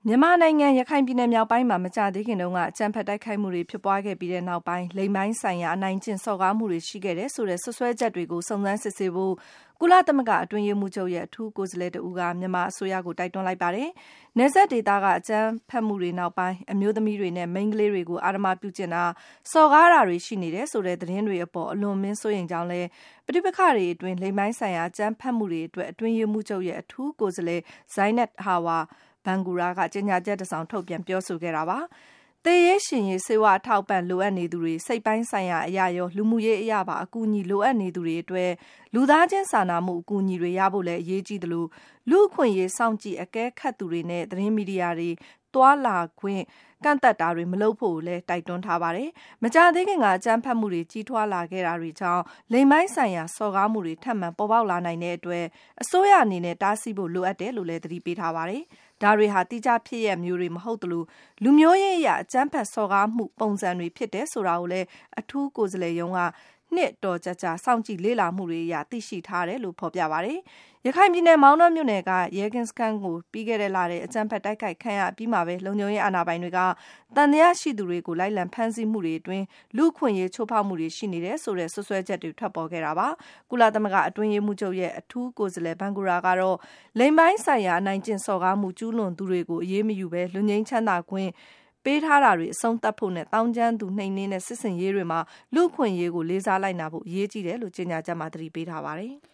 မြန်မာနိုင်ငံရခိုင်ပြည်နယ်မြောက်ပိုင်းမှာမကြာသေးခင်တုန်းကအကြမ်းဖက်တိုက်ခိုက်မှုတွေဖြစ်ပွားခဲ့ပြီးတဲ့နောက်ပိုင်းလိင်ပိုင်းဆိုင်ရာအနိုင်ကျင့်စော်ကားမှုတွေရှိခဲ့တဲ့ဆိုတဲ့ဆွဆွဲချက်တွေကိုစုံစမ်းစစ်ဆေးဖို့ကုလသမဂ္ဂအတွင်းရေးမှူးချုပ်ရဲ့အထူးကိုယ်စားလှယ်တဦးကမြန်မာအစိုးရကိုတိုက်တွန်းလိုက်ပါတယ်။နယ်စပ်ဒေသကအကြမ်းဖက်မှုတွေနောက်ပိုင်းအမျိုးသမီးတွေနဲ့မိန်းကလေးတွေကိုအာဓမ္မပြုကျင့်တာစော်ကားတာတွေရှိနေတယ်ဆိုတဲ့သတင်းတွေအပေါ်အလွန်မင်းစိုးရိမ်ကြောင်းလဲပဋိပက္ခတွေအတွင်းလိင်ပိုင်းဆိုင်ရာအကြမ်းဖက်မှုတွေအတွက်အတွင်းရေးမှူးချုပ်ရဲ့အထူးကိုယ်စားလှယ်ဇိုင်းနက်ဟာဝါဘန်ဂူရာကကြေညာချက်တစ်စောင်ထုတ်ပြန်ပြောဆိုခဲ့တာပါ။သေရေးရှင်ရေးစေဝါအထောက်ပံ့လိုအပ်နေသူတွေစိတ်ပိုင်းဆိုင်ရာအရာရောလူမှုရေးအရာပါအကူအညီလိုအပ်နေသူတွေအတွက်လူသားချင်းစာနာမှုအကူအညီတွေရဖို့လည်းအရေးကြီးသလိုလူအခွင့်အရေးစောင့်ကြည့်အကဲခတ်သူတွေနဲ့သတင်းမီဒီယာတွေတွာလာခွင့်ကန့်သက်တာတွေမလုပ်ဖို့လည်းတိုက်တွန်းထားပါတယ်။မကြာသေးခင်ကအကြမ်းဖက်မှုတွေကြီးထွားလာခဲ့တာတွေကြောင့်လိင်ပိုင်းဆိုင်ရာစော်ကားမှုတွေထပ်မံပေါ်ပေါက်လာနိုင်တဲ့အတွက်အစိုးရအနေနဲ့တားဆီးဖို့လိုအပ်တယ်လို့လည်းသတိပေးထားပါတယ်။ဒါတွေဟာတိကျဖြစ်ရမျိုးတွေမဟုတ်သလိုလူမျိုးရေးအရအကြမ်းဖက်စော်ကားမှုပုံစံတွေဖြစ်တယ်ဆိုတာကိုလည်းအထူးကိုယ်စားလှယ်ရုံးကနှစ်တော်ကြာစောင့်ကြည့်လေ့လာမှုတွေအရသိရှိထားတယ်လို့ဖော်ပြပါတယ်။ရခိုင်ပြည်နယ်မောင်တောမြို့နယ်ကရဲကင်းစခန်းကိုပြီးခဲ့တဲ့လတဲ့အကြမ်းဖက်တိုက်ခိုက်ခံရပြီးမှပဲလုံခြုံရေးအာဏာပိုင်တွေကတန်တရားရှိသူတွေကိုလိုက်လံဖမ်းဆီးမှုတွေအတွင်းလူအခွင့်အရေးချိုးဖောက်မှုတွေရှိနေတယ်ဆိုတဲ့ဆွဆွဲချက်တွေထွက်ပေါ်ခဲ့တာပါ။ကုလသမဂ္ဂအတွင်းရေးမှူးချုပ်ရဲ့အထူးကိုယ်စားလှယ်ဘန်ဂူရာကတော့လိင်ပိုင်းဆိုင်ရာအနိုင်ကျင့်စော်ကားမှုကျူးလွန်သူတွေကိုအရေးမယူဘဲလူငင်းချမ်းသာခွင့်ပေးထားတာတွေအဆုံးသတ်ဖို့နဲ့တောင်းကျမ်းသူနှိမ်နင်းတဲ့စစ်စင်ရေးတွေမှာလူအခွင့်အရေးကိုလေးစားလိုက်နာဖို့အရေးကြီးတယ်လို့ကြေညာချက်မှာသတိပေးထားပါတယ်။